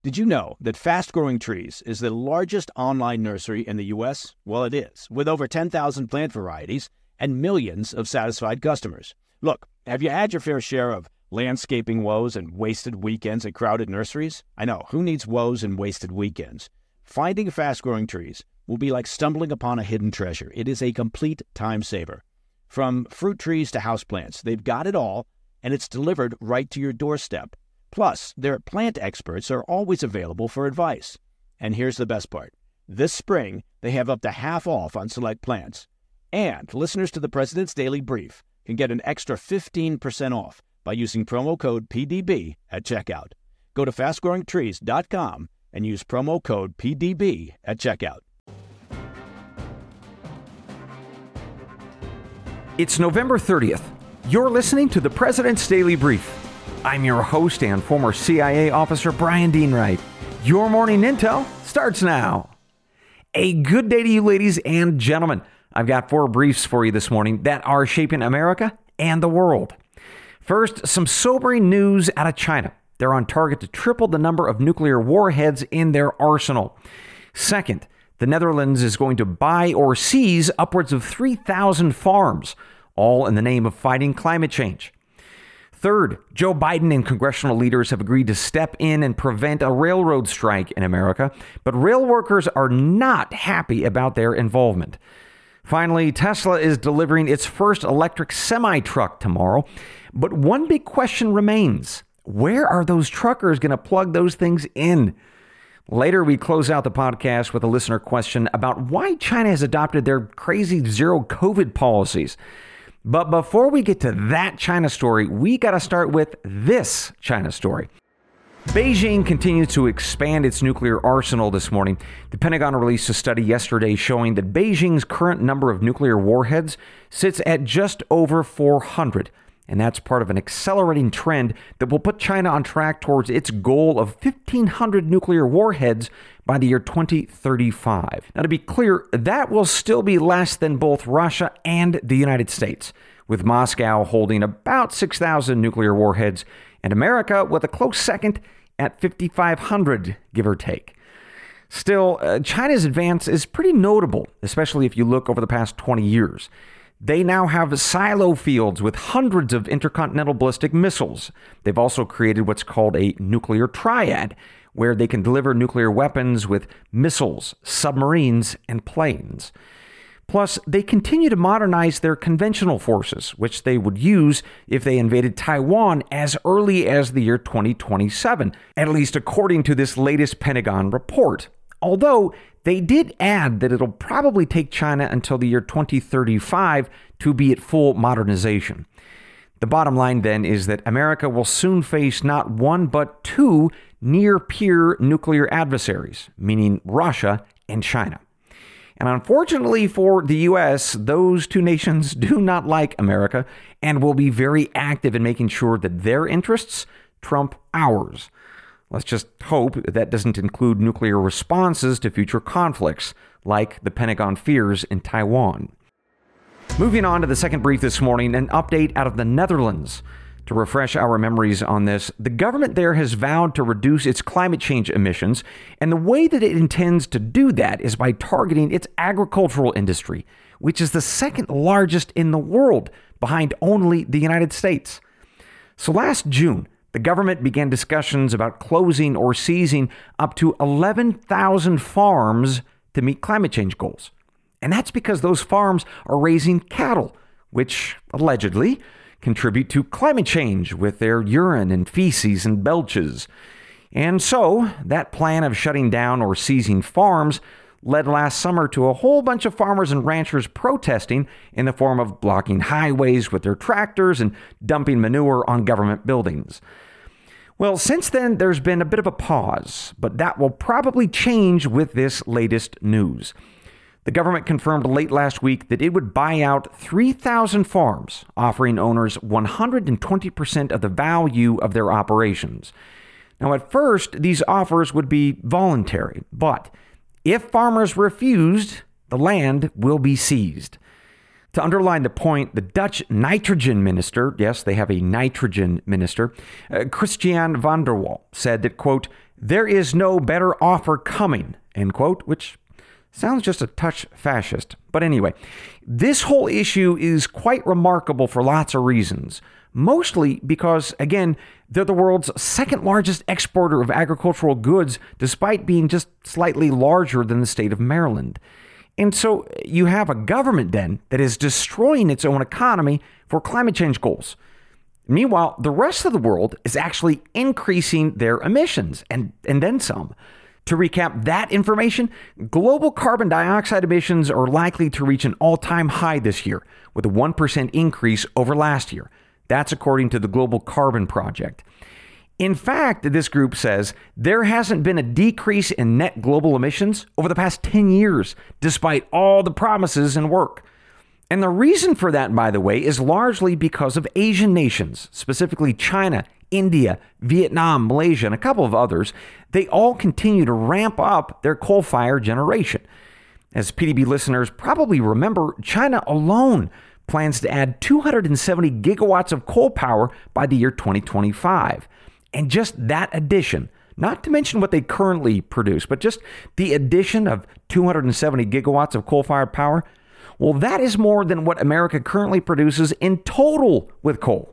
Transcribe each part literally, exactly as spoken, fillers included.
Did you know that Fast Growing Trees is the largest online nursery in the U S? Well, it is, with over ten thousand plant varieties and millions of satisfied customers. Look, have you had your fair share of landscaping woes and wasted weekends at crowded nurseries? I know, who needs woes and wasted weekends? Finding Fast Growing Trees will be like stumbling upon a hidden treasure. It is a complete time saver. From fruit trees to houseplants, they've got it all, and it's delivered right to your doorstep. Plus, their plant experts are always available for advice. And here's the best part. This spring, they have up to half off on select plants. And listeners to the President's Daily Brief can get an extra fifteen percent off by using promo code P D B at checkout. Go to fast growing trees dot com and use promo code P D B at checkout. It's November thirtieth. You're listening to the President's Daily Brief. I'm your host and former C I A officer, Brian Dean Wright. Your morning intel starts now. A good day to you, ladies and gentlemen. I've got four briefs for you this morning that are shaping America and the world. First, some sobering news out of China. They're on target to triple the number of nuclear warheads in their arsenal. Second, the Netherlands is going to buy or seize upwards of three thousand farms, all in the name of fighting climate change. Third, Joe Biden and congressional leaders have agreed to step in and prevent a railroad strike in America, but rail workers are not happy about their involvement. Finally, Tesla is delivering its first electric semi-truck tomorrow, but one big question remains. Where are those truckers going to plug those things in? Later, we close out the podcast with a listener question about why China has adopted their crazy zero COVID policies. But before we get to that China story, we got to start with this China story. Beijing continues to expand its nuclear arsenal this morning. The Pentagon released a study yesterday showing that Beijing's current number of nuclear warheads sits at just over four hundred. And that's part of an accelerating trend that will put China on track towards its goal of fifteen hundred nuclear warheads by the year twenty thirty-five. Now, to be clear, that will still be less than both Russia and the United States, with Moscow holding about six thousand nuclear warheads and America with a close second at fifty-five hundred, give or take. Still, uh, China's advance is pretty notable, especially if you look over the past twenty years. They now have silo fields with hundreds of intercontinental ballistic missiles. They've also created what's called a nuclear triad, where they can deliver nuclear weapons with missiles, submarines, and planes. Plus, they continue to modernize their conventional forces, which they would use if they invaded Taiwan as early as the year twenty twenty-seven, at least according to this latest Pentagon report. Although they did add that it'll probably take China until the year twenty thirty-five to be at full modernization. The bottom line then is that America will soon face not one but two near-peer nuclear adversaries, meaning Russia and China. And unfortunately for the U S, those two nations do not like America and will be very active in making sure that their interests trump ours. Let's just hope that doesn't include nuclear responses to future conflicts, like the Pentagon fears in Taiwan. Moving on to the second brief this morning, an update out of the Netherlands. To refresh our memories on this, the government there has vowed to reduce its climate change emissions, and the way that it intends to do that is by targeting its agricultural industry, which is the second largest in the world, behind only the United States. So last June, the government began discussions about closing or seizing up to eleven thousand farms to meet climate change goals. And that's because those farms are raising cattle, which allegedly contribute to climate change with their urine and feces and belches. And so that plan of shutting down or seizing farms led last summer to a whole bunch of farmers and ranchers protesting in the form of blocking highways with their tractors and dumping manure on government buildings. Well, since then, there's been a bit of a pause, but that will probably change with this latest news. The government confirmed late last week that it would buy out three thousand farms, offering owners one hundred twenty percent of the value of their operations. Now, at first, these offers would be voluntary, but if farmers refused, the land will be seized. To underline the point, the Dutch nitrogen minister, yes, they have a nitrogen minister, uh, Christian van der Wal, said that, quote, there is no better offer coming, end quote, which sounds just a touch fascist. But anyway, this whole issue is quite remarkable for lots of reasons. Mostly because, again, they're the world's second largest exporter of agricultural goods, despite being just slightly larger than the state of Maryland. And so you have a government then that is destroying its own economy for climate change goals. Meanwhile, the rest of the world is actually increasing their emissions and, and then some. To recap that information, global carbon dioxide emissions are likely to reach an all-time high this year, with a one percent increase over last year. That's according to the Global Carbon Project. In fact, this group says there hasn't been a decrease in net global emissions over the past ten years, despite all the promises and work. And the reason for that, by the way, is largely because of Asian nations, specifically China, India, Vietnam, Malaysia, and a couple of others. They all continue to ramp up their coal-fired generation. As P D B listeners probably remember, China alone plans to add two hundred seventy gigawatts of coal power by the year twenty twenty-five. And just that addition, not to mention what they currently produce, but just the addition of two hundred seventy gigawatts of coal-fired power, well, that is more than what America currently produces in total with coal.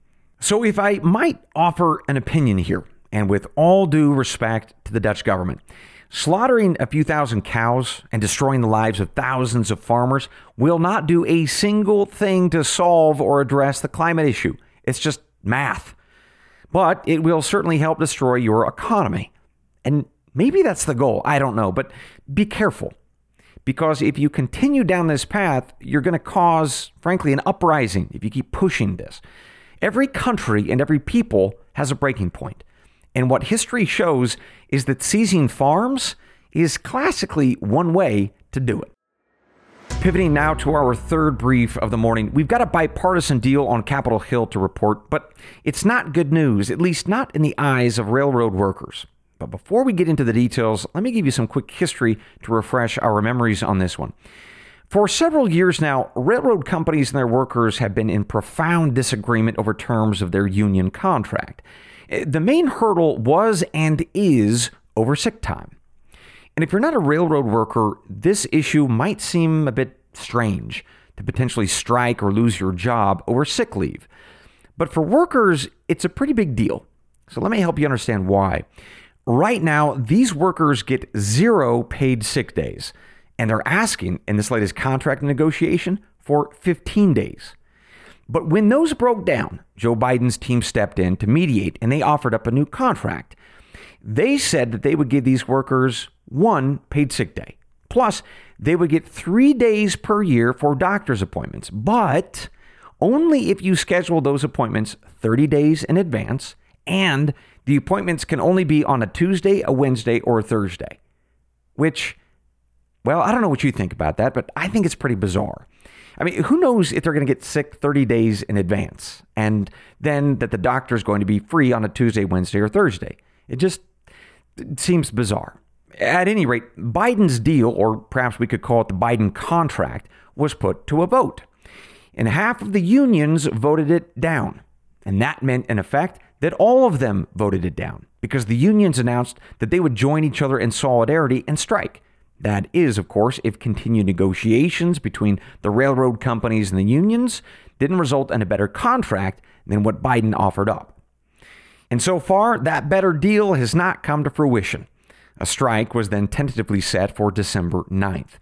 So if I might offer an opinion here, and with all due respect to the Dutch government, slaughtering a few thousand cows and destroying the lives of thousands of farmers will not do a single thing to solve or address the climate issue. It's just math. But it will certainly help destroy your economy. And maybe that's the goal. I don't know. But be careful. Because if you continue down this path, you're going to cause, frankly, an uprising if you keep pushing this. Every country and every people has a breaking point. And what history shows is that seizing farms is classically one way to do it. Pivoting now to our third brief of the morning, we've got a bipartisan deal on Capitol Hill to report, but it's not good news, at least not in the eyes of railroad workers. But before we get into the details, let me give you some quick history to refresh our memories on this one. For several years now, railroad companies and their workers have been in profound disagreement over terms of their union contract. The main hurdle was and is over sick time. And if you're not a railroad worker, this issue might seem a bit strange to potentially strike or lose your job over sick leave. But for workers, it's a pretty big deal. So let me help you understand why. Right now, these workers get zero paid sick days, and they're asking in this latest contract negotiation for fifteen days. But when those broke down, Joe Biden's team stepped in to mediate, and they offered up a new contract. They said that they would give these workers one paid sick day. Plus, they would get three days per year for doctor's appointments, but only if you schedule those appointments thirty days in advance, and the appointments can only be on a Tuesday, a Wednesday, or a Thursday. Which, well, I don't know what you think about that, but I think it's pretty bizarre. I mean, who knows if they're going to get sick thirty days in advance, and then that the doctor's going to be free on a Tuesday, Wednesday, or Thursday. It just it seems bizarre. At any rate, Biden's deal, or perhaps we could call it the Biden contract, was put to a vote. And half of the unions voted it down. And that meant, in effect, that all of them voted it down because the unions announced that they would join each other in solidarity and strike. That is, of course, if continued negotiations between the railroad companies and the unions didn't result in a better contract than what Biden offered up. And so far, that better deal has not come to fruition. A strike was then tentatively set for December ninth.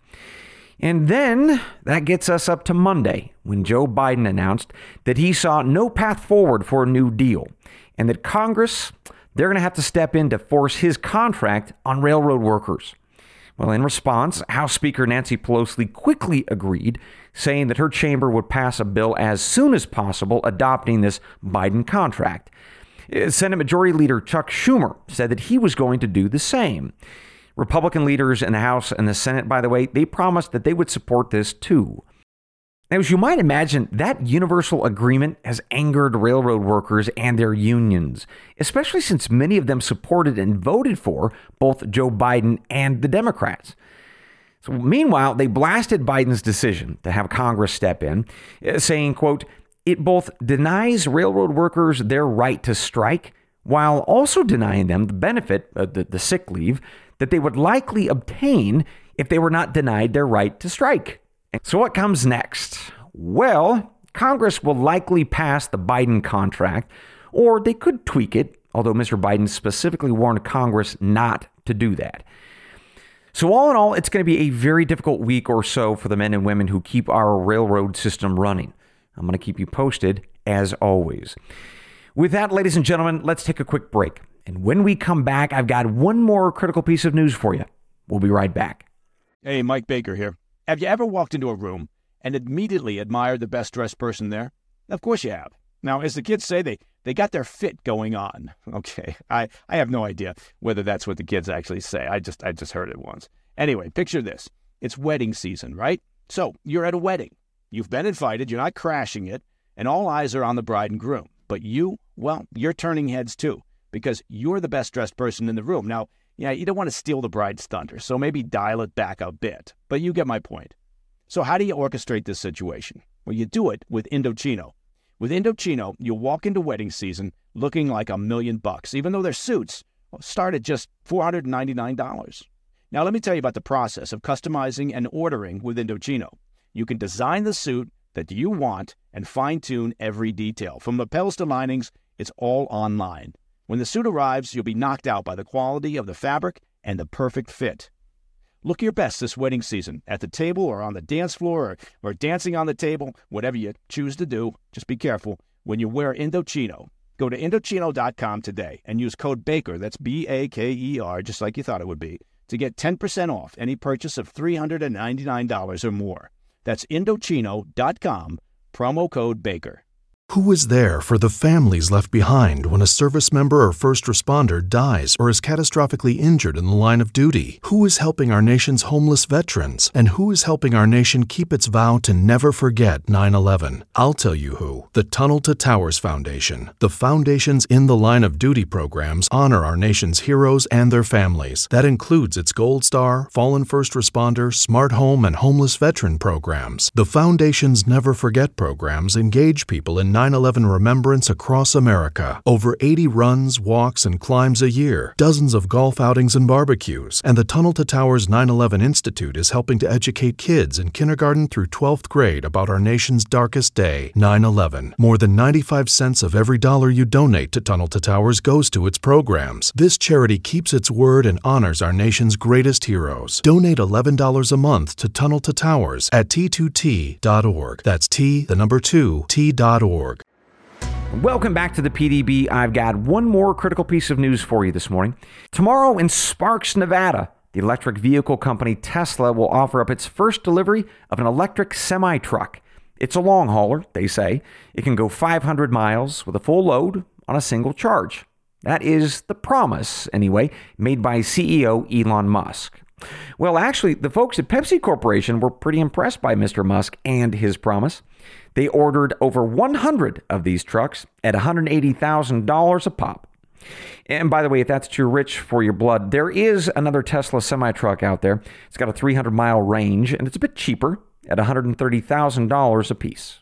And then that gets us up to Monday, when Joe Biden announced that he saw no path forward for a new deal, and that Congress, they're going to have to step in to force his contract on railroad workers. Well, in response, House Speaker Nancy Pelosi quickly agreed, saying that her chamber would pass a bill as soon as possible adopting this Biden contract. Senate Majority Leader Chuck Schumer said that he was going to do the same. Republican leaders in the House and the Senate, by the way, they promised that they would support this too. Now, as you might imagine, that universal agreement has angered railroad workers and their unions, especially since many of them supported and voted for both Joe Biden and the Democrats. So meanwhile, they blasted Biden's decision to have Congress step in, saying, quote, it both denies railroad workers their right to strike while also denying them the benefit of the, the sick leave that they would likely obtain if they were not denied their right to strike. So what comes next? Well, Congress will likely pass the Biden contract, or they could tweak it, although Mister Biden specifically warned Congress not to do that. So all in all, it's going to be a very difficult week or so for the men and women who keep our railroad system running. I'm going to keep you posted, as always. With that, ladies and gentlemen, let's take a quick break. And when we come back, I've got one more critical piece of news for you. We'll be right back. Hey, Mike Baker here. Have you ever walked into a room and immediately admired the best-dressed person there? Of course you have. Now, as the kids say, they, they got their fit going on. Okay, I, I have no idea whether that's what the kids actually say. I just I just heard it once. Anyway, picture this. It's wedding season, right? So you're at a wedding. You've been invited. You're not crashing it. And all eyes are on the bride and groom. But you, well, you're turning heads too because you're the best-dressed person in the room. Now, yeah, you don't want to steal the bride's thunder, so maybe dial it back a bit. But you get my point. So how do you orchestrate this situation? Well, you do it with Indochino. With Indochino, you walk into wedding season looking like a million bucks, even though their suits start at just four hundred ninety-nine dollars. Now, let me tell you about the process of customizing and ordering with Indochino. You can design the suit that you want and fine-tune every detail. From lapels to linings, it's all online. When the suit arrives, you'll be knocked out by the quality of the fabric and the perfect fit. Look your best this wedding season, at the table or on the dance floor or, or dancing on the table, whatever you choose to do. Just be careful when you wear Indochino. Go to Indochino dot com today and use code BAKER, that's B A K E R, just like you thought it would be, to get ten percent off any purchase of three hundred ninety-nine dollars or more. That's Indochino dot com, promo code BAKER. Who is there for the families left behind when a service member or first responder dies or is catastrophically injured in the line of duty? Who is helping our nation's homeless veterans? And who is helping our nation keep its vow to never forget nine eleven? I'll tell you who. The Tunnel to Towers Foundation. The foundation's In the Line of Duty programs honor our nation's heroes and their families. That includes its Gold Star, Fallen First Responder, Smart Home, and Homeless Veteran programs. The foundation's Never Forget programs engage people in nine eleven remembrance across America. Over eighty runs, walks, and climbs a year, dozens of golf outings and barbecues, and the Tunnel to Towers nine eleven Institute is helping to educate kids in kindergarten through twelfth grade about our nation's darkest day, nine eleven. More than ninety-five cents of every dollar you donate to Tunnel to Towers goes to its programs. This charity keeps its word and honors our nation's greatest heroes. Donate eleven dollars a month to Tunnel to Towers at T two T dot org. That's T, the number two, T dot org. Welcome back to the P D B. I've got one more critical piece of news for you this morning. Tomorrow in Sparks, Nevada, the electric vehicle company Tesla will offer up its first delivery of an electric semi-truck. It's a long hauler, they say. It can go five hundred miles with a full load on a single charge. That is the promise, anyway, made by C E O Elon Musk. Well, actually, the folks at Pepsi Corporation were pretty impressed by Mister Musk and his promise. They ordered over one hundred of these trucks at one hundred eighty thousand dollars a pop. And by the way, if that's too rich for your blood, there is another Tesla semi-truck out there. It's got a three hundred mile range, and it's a bit cheaper at one hundred thirty thousand dollars a piece.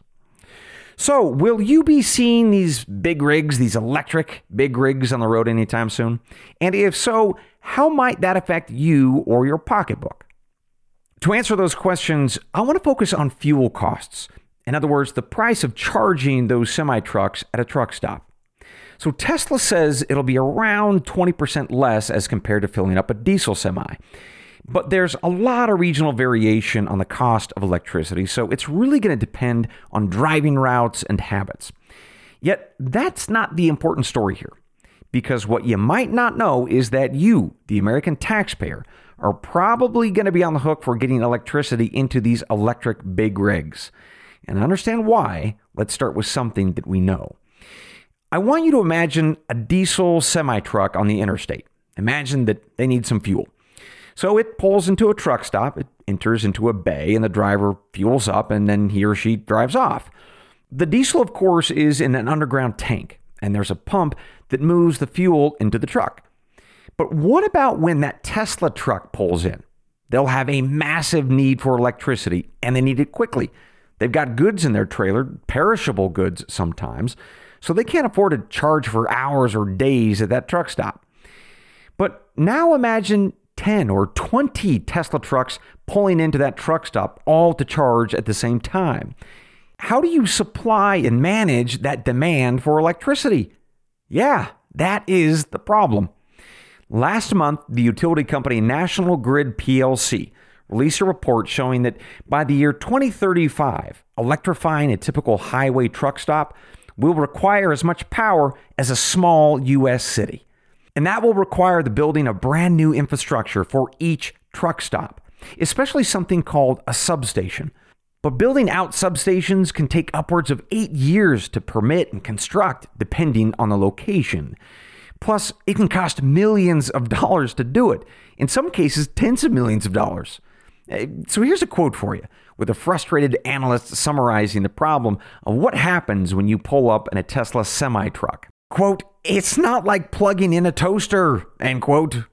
So, will you be seeing these big rigs, these electric big rigs on the road anytime soon? And if so, how might that affect you or your pocketbook? To answer those questions, I want to focus on fuel costs. In other words, the price of charging those semi-trucks at a truck stop. So Tesla says it'll be around twenty percent less as compared to filling up a diesel semi. But there's a lot of regional variation on the cost of electricity, so it's really going to depend on driving routes and habits. Yet that's not the important story here, because what you might not know is that you, the American taxpayer, are probably going to be on the hook for getting electricity into these electric big rigs. And to understand why, let's start with something that we know. I want you to imagine a diesel semi-truck on the interstate. Imagine that they need some fuel. So it pulls into a truck stop, it enters into a bay, and the driver fuels up, and then he or she drives off. The diesel, of course, is in an underground tank, and there's a pump that moves the fuel into the truck. But what about when that Tesla truck pulls in? They'll have a massive need for electricity, and they need it quickly. They've got goods in their trailer, perishable goods sometimes, so they can't afford to charge for hours or days at that truck stop. But now imagine ten or twenty Tesla trucks pulling into that truck stop, all to charge at the same time. How do you supply and manage that demand for electricity? Yeah, that is the problem. Last month, the utility company National Grid P L C released a report showing that by the year twenty thirty-five, electrifying a typical highway truck stop will require as much power as a small U S city. And that will require the building of brand new infrastructure for each truck stop, especially something called a substation. But building out substations can take upwards of eight years to permit and construct, depending on the location. Plus, it can cost millions of dollars to do it. In some cases, tens of millions of dollars. So here's a quote for you, with a frustrated analyst summarizing the problem of what happens when you pull up in a Tesla semi-truck. Quote, "It's not like plugging in a toaster," end quote.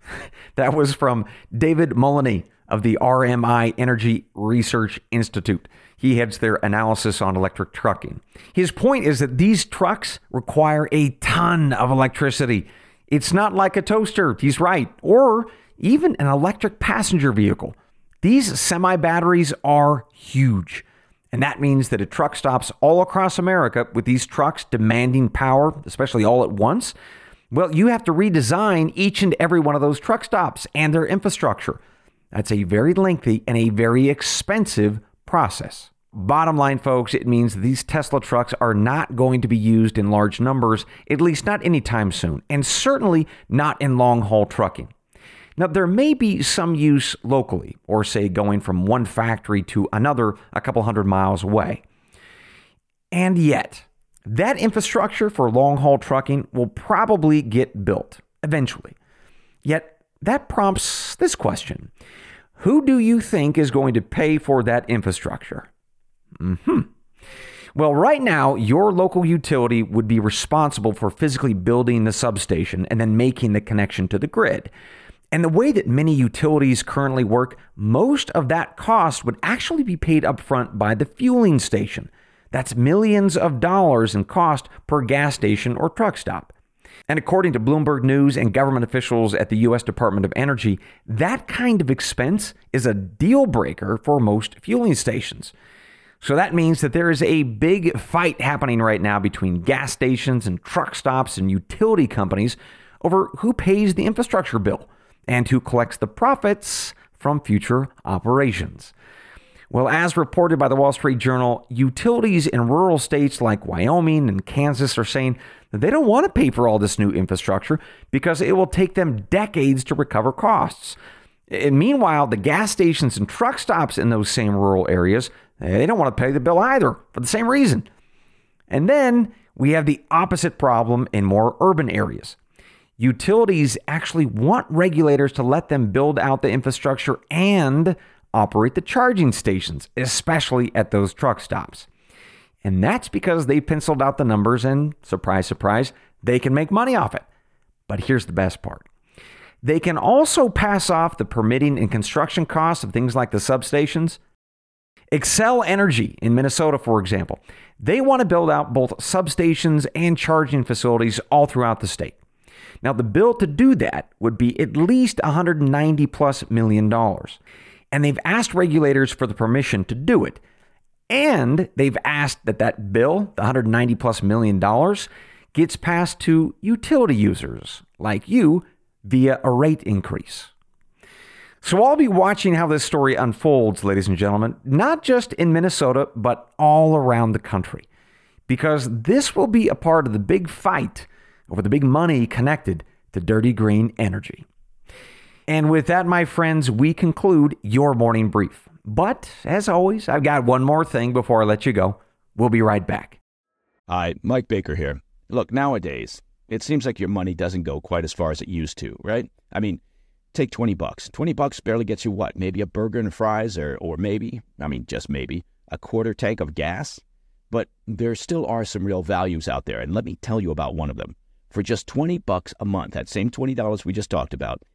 That was from David Mullany of the R M I Energy Research Institute. He heads their analysis on electric trucking. His point is that these trucks require a ton of electricity. It's not like a toaster, he's right, or even an electric passenger vehicle. These semi-batteries are huge. And that means that at truck stops all across America, with these trucks demanding power, especially all at once, well, you have to redesign each and every one of those truck stops and their infrastructure. That's a very lengthy and a very expensive process. Bottom line, folks, it means these Tesla trucks are not going to be used in large numbers, at least not anytime soon, and certainly not in long-haul trucking. Now, there may be some use locally, or say going from one factory to another a couple hundred miles away. And yet, that infrastructure for long-haul trucking will probably get built eventually. Yet, that prompts this question. Who do you think is going to pay for that infrastructure? Mm-hmm. Well, right now, your local utility would be responsible for physically building the substation and then making the connection to the grid. And the way that many utilities currently work, most of that cost would actually be paid up front by the fueling station. That's millions of dollars in cost per gas station or truck stop. And according to Bloomberg News and government officials at the U S Department of Energy, that kind of expense is a deal breaker for most fueling stations. So that means that there is a big fight happening right now between gas stations and truck stops and utility companies over who pays the infrastructure bill and who collects the profits from future operations. Well, as reported by the Wall Street Journal, utilities in rural states like Wyoming and Kansas are saying that they don't want to pay for all this new infrastructure because it will take them decades to recover costs. And meanwhile, the gas stations and truck stops in those same rural areas, they don't want to pay the bill either for the same reason. And then we have the opposite problem in more urban areas. Utilities actually want regulators to let them build out the infrastructure and operate the charging stations, especially at those truck stops. And that's because they penciled out the numbers and, surprise, surprise, they can make money off it. But here's the best part. They can also pass off the permitting and construction costs of things like the substations. Xcel Energy in Minnesota, for example, they want to build out both substations and charging facilities all throughout the state. Now, the bill to do that would be at least one hundred ninety plus million dollars. And they've asked regulators for the permission to do it. And they've asked that that bill, the one hundred ninety plus million dollars, gets passed to utility users like you via a rate increase. So I'll be watching how this story unfolds, ladies and gentlemen, not just in Minnesota, but all around the country, because this will be a part of the big fight over the big money connected to dirty green energy. And with that, my friends, we conclude your morning brief. But as always, I've got one more thing before I let you go. We'll be right back. Hi, Mike Baker here. Look, nowadays, it seems like your money doesn't go quite as far as it used to, right? I mean, take twenty bucks. twenty bucks barely gets you what? Maybe a burger and fries or, or maybe, I mean, just maybe, a quarter tank of gas? But there still are some real values out there, and let me tell you about one of them. For just twenty bucks a month, that same twenty dollars we just talked about,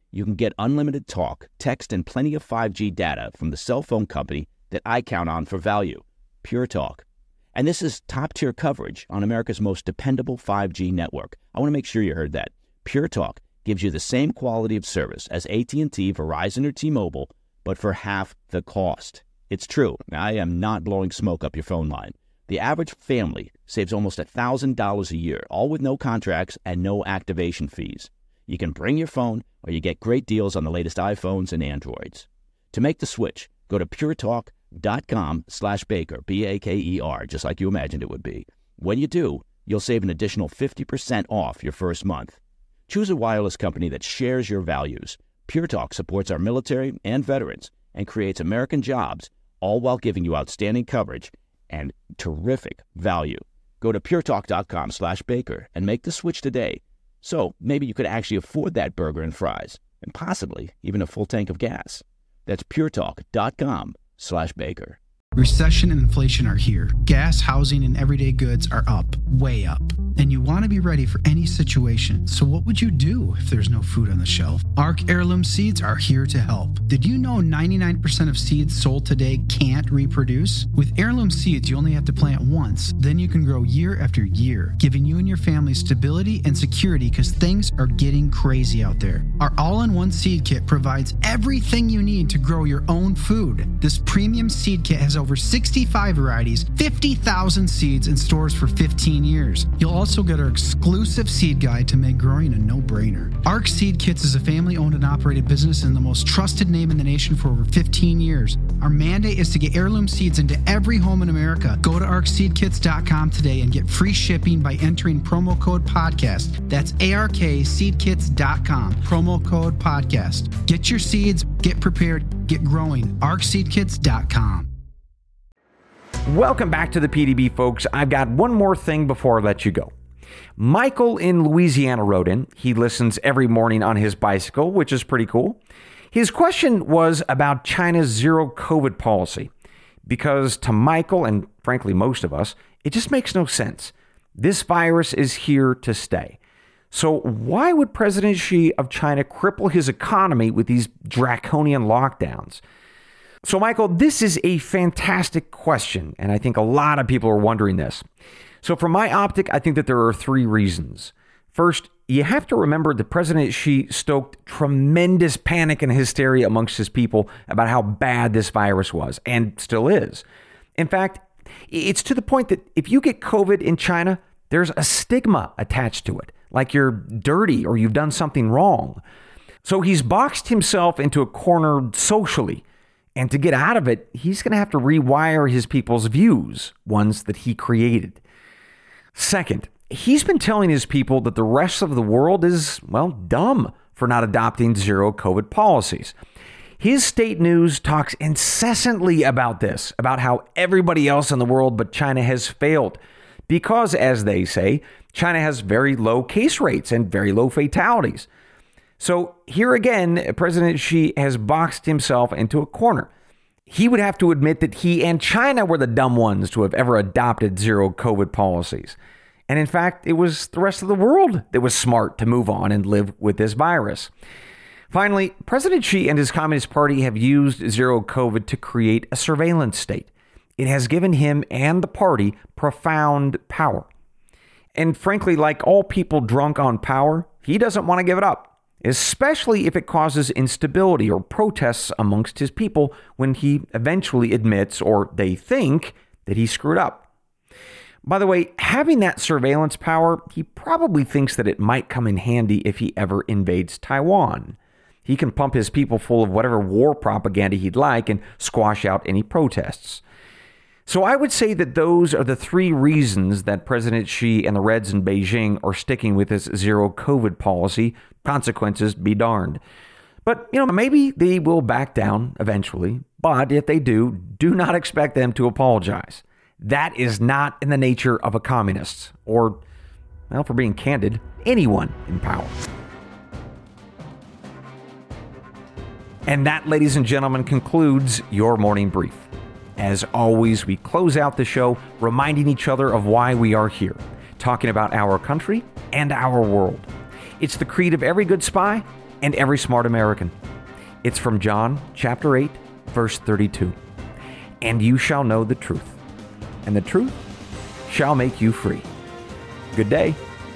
you can get unlimited talk, text, and plenty of five G data from the cell phone company that I count on for value, Pure Talk. And this is top-tier coverage on America's most dependable five G network. I want to make sure you heard that. Pure Talk gives you the same quality of service as A T and T, Verizon, or T-Mobile, but for half the cost. It's true. I am not blowing smoke up your phone line. The average family saves almost one thousand dollars a year, all with no contracts and no activation fees. You can bring your phone, or you get great deals on the latest iPhones and Androids. To make the switch, go to puretalk.com slash Baker, B A K E R, just like you imagined it would be. When you do, you'll save an additional fifty percent off your first month. Choose a wireless company that shares your values. Pure Talk supports our military and veterans and creates American jobs, all while giving you outstanding coverage and terrific value. Go to puretalk.com slash Baker and make the switch today. So maybe you could actually afford that burger and fries, and possibly even a full tank of gas. That's puretalk.com slash Baker. Recession and inflation are here. Gas, housing, and everyday goods are up, way up. And you want to be ready for any situation. So what would you do if there's no food on the shelf? Ark Heirloom Seeds are here to help. Did you know ninety-nine percent of seeds sold today can't reproduce? With Heirloom Seeds, you only have to plant once. Then you can grow year after year, giving you and your family stability and security because things are getting crazy out there. Our all-in-one seed kit provides everything you need to grow your own food. This premium seed kit has over sixty-five varieties, fifty thousand seeds, and stores for fifteen years. You'll also get our exclusive seed guide to make growing a no-brainer. Ark Seed Kits is a family-owned and operated business and the most trusted name in the nation for over fifteen years. Our mandate is to get heirloom seeds into every home in America. Go to ark seed kits dot com today and get free shipping by entering promo code podcast. That's A R K seed kits dot com, promo code podcast. Get your seeds, get prepared, get growing. ark seed kits dot com. Welcome back to the P D B, folks. I've got one more thing before I let you go. Michael in Louisiana wrote in. He listens every morning on his bicycle, which is pretty cool. His question was about China's zero COVID policy, because to Michael, and frankly most of us, it just makes no sense. This virus is here to stay. So why would President Xi of China cripple his economy with these draconian lockdowns? So, Michael, this is a fantastic question, and I think a lot of people are wondering this. So from my optic, I think that there are three reasons. First, you have to remember that President Xi stoked tremendous panic and hysteria amongst his people about how bad this virus was, and still is. In fact, it's to the point that if you get COVID in China, there's a stigma attached to it, like you're dirty or you've done something wrong. So he's boxed himself into a corner socially. And to get out of it, he's going to have to rewire his people's views, ones that he created. Second, he's been telling his people that the rest of the world is, well, dumb for not adopting zero COVID policies. His state news talks incessantly about this, about how everybody else in the world but China has failed. Because, as they say, China has very low case rates and very low fatalities. So here again, President Xi has boxed himself into a corner. He would have to admit that he and China were the dumb ones to have ever adopted zero COVID policies. And in fact, it was the rest of the world that was smart to move on and live with this virus. Finally, President Xi and his Communist Party have used zero COVID to create a surveillance state. It has given him and the party profound power. And frankly, like all people drunk on power, he doesn't want to give it up. Especially if it causes instability or protests amongst his people when he eventually admits, or they think, that he screwed up. By the way, having that surveillance power, he probably thinks that it might come in handy if he ever invades Taiwan. He can pump his people full of whatever war propaganda he'd like and squash out any protests. So I would say that those are the three reasons that President Xi and the Reds in Beijing are sticking with this zero COVID policy. Consequences be darned. But, you know, maybe they will back down eventually. But if they do, do not expect them to apologize. That is not in the nature of a communist or, well, for being candid, anyone in power. And that, ladies and gentlemen, concludes your morning brief. As always, we close out the show reminding each other of why we are here, talking about our country and our world. It's the creed of every good spy and every smart American. It's from John chapter eight, verse thirty-two. And you shall know the truth, and the truth shall make you free. Good day.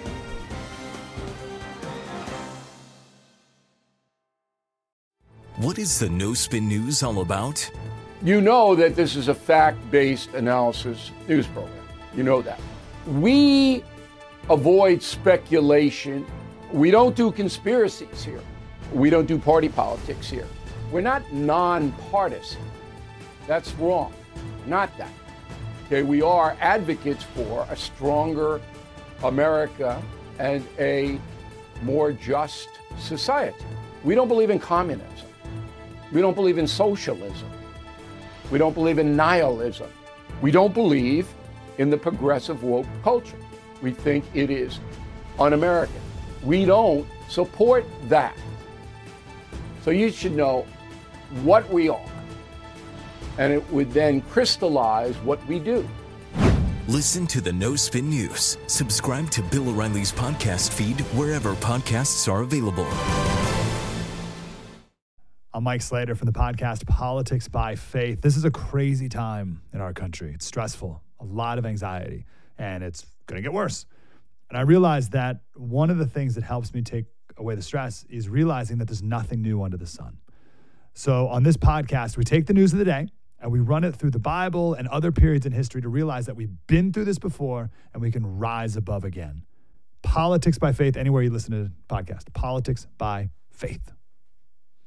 What is the No Spin News all about? You know that this is a fact-based analysis news program. You know that. We avoid speculation. We don't do conspiracies here. We don't do party politics here. We're not nonpartisan. That's wrong. Not that. Okay, we are advocates for a stronger America and a more just society. We don't believe in communism. We don't believe in socialism. We don't believe in nihilism. We don't believe in the progressive woke culture. We think it is un-American. We don't support that. So you should know what we are, and it would then crystallize what we do. Listen to the No Spin News. Subscribe to Bill O'Reilly's podcast feed wherever podcasts are available. I'm Mike Slater from the podcast Politics by Faith. This is a crazy time in our country. It's stressful, a lot of anxiety, and it's going to get worse. And I realized that one of the things that helps me take away the stress is realizing that there's nothing new under the sun. So on this podcast, we take the news of the day and we run it through the Bible and other periods in history to realize that we've been through this before and we can rise above again. Politics by Faith, anywhere you listen to the podcast. Politics by Faith.